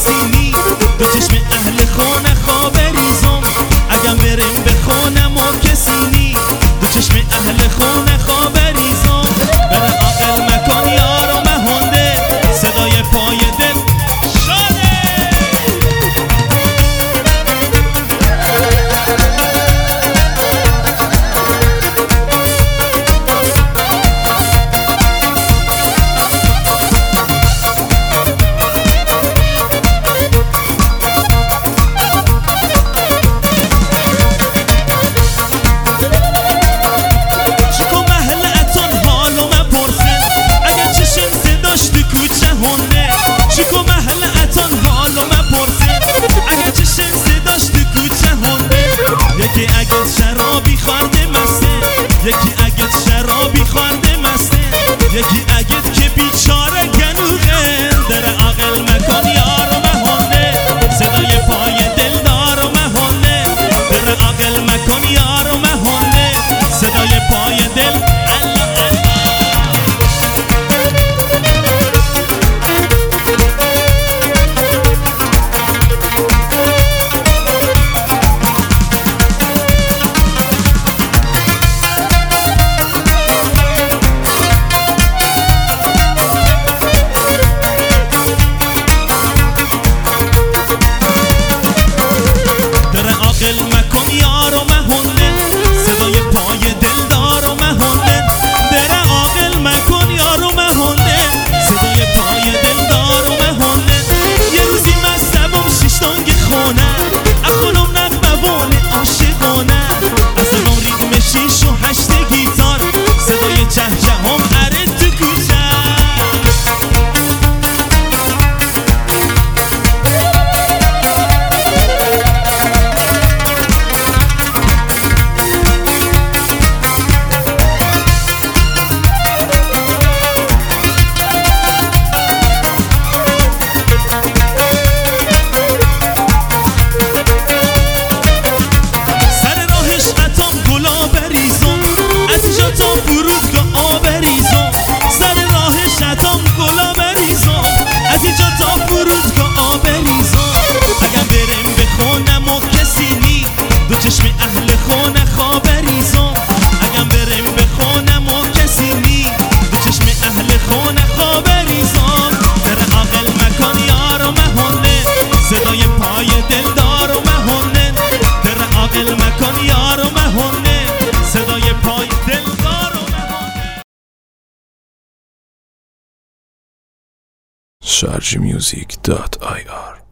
کسی نی دو چشم اهل خونه خواب ریزم اگم بریم به خونم و کسی نی دو چشم اهل خونه خواب ریزم بره عاقل مکن یارو مهنده صدای پای دل شاده چیکو محل اتان حالو مپرسه اگه چشم صداش تو کوچه هنده یکی اگه شرابی خورده مسته یکی اگه شرابی خورده مسته یکی اگه که بیچاره گنوغه در عقل مکن یارو مهنده صدای پای دلدار و مهنده در عقل مکن یارو مهنده صدای پای دل عاقل مکن یارو مهنده صدای پای دلدار و مهنده در عاقل مکن یارو مهنده صدای پای دلدار و مهنده یه روزی مستبم شیشتانگ خونه اخونم نقموان عاشقانه اصلا ریتم شیش و هشت گیتار صدای چهچه هم اره تو کوچه چشم اهل خونه خواب ریزم اگم بریم به خونم و کسی نی دو چشم اهل خونه خواب ریزم در عاقل مکن یارو مهنده صدای پای دلدار و مهنده در عاقل مکن یارو مهنده صدای پای دلدار و مهنده sharjmusic.ir